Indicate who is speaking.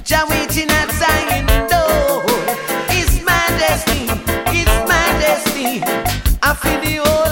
Speaker 1: Jah waiting at Zion door. It's my destiny, it's my destiny. I feel the